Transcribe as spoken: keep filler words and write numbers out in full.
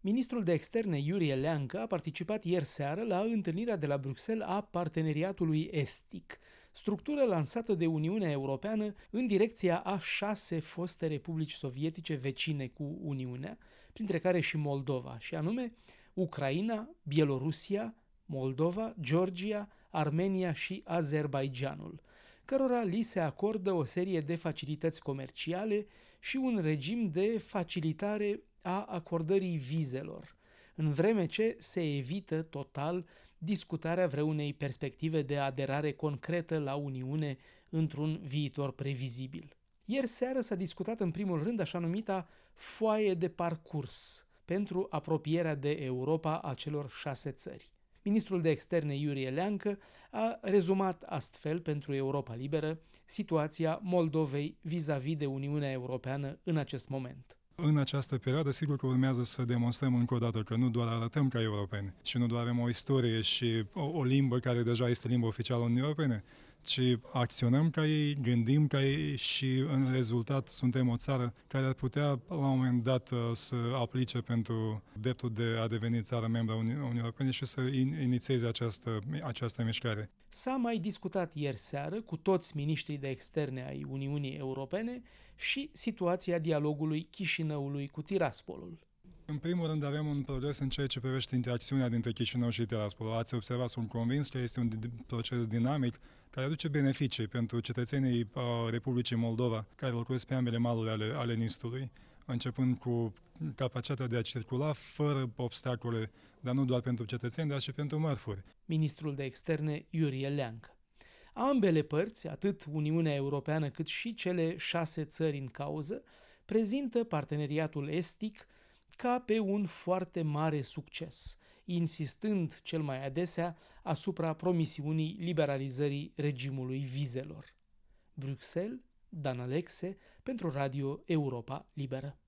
Ministrul de Externe Iurie Leancă a participat ieri seară la întâlnirea de la Bruxelles a Parteneriatului Estic, structură lansată de Uniunea Europeană în direcția a șase foste republici sovietice vecine cu Uniunea, printre care și Moldova, și anume Ucraina, Bielorusia, Moldova, Georgia, Armenia și Azerbaidjanul, cărora li se acordă o serie de facilități comerciale și un regim de facilitare a acordării vizelor, în vreme ce se evită total discutarea vreunei perspective de aderare concretă la Uniune într-un viitor previzibil. Ieri seară s-a discutat în primul rând așa numita foaie de parcurs pentru apropierea de Europa a celor șase țări. Ministrul de Externe Iurie Leancă a rezumat astfel pentru Europa Liberă situația Moldovei vis-a-vis de Uniunea Europeană în acest moment. În această perioadă, sigur că urmează să demonstrăm încă o dată că nu doar arătăm ca europeni și nu doar avem o istorie și o, o limbă care deja este limba oficială a Uniunii Europene, ci acționăm ca ei, gândim ca ei și în rezultat suntem o țară care ar putea la un moment dat să aplice pentru dreptul de a deveni țară membră a Uniunii Europene și să inițieze această, această mișcare. S-a mai discutat ieri seară cu toți miniștrii de externe ai Uniunii Europene și situația dialogului Chișinăului cu Tiraspolul. În primul rând avem un progres în ceea ce privește interacțiunea dintre Chișinău și Tiraspol. Ați observat, sunt convins că este un proces dinamic care aduce beneficii pentru cetățenii uh, Republicii Moldova care locuiesc pe ambele maluri ale, ale Nistului, începând cu capacitatea de a circula fără obstacole, dar nu doar pentru cetățeni, dar și pentru mărfuri. Ministrul de Externe Iurie Leancă. Ambele părți, atât Uniunea Europeană cât și cele șase țări în cauză, prezintă parteneriatul estic ca pe un foarte mare succes, insistând cel mai adesea asupra promisiunii liberalizării regimului vizelor. Bruxelles, Dan Alexe, pentru Radio Europa Liberă.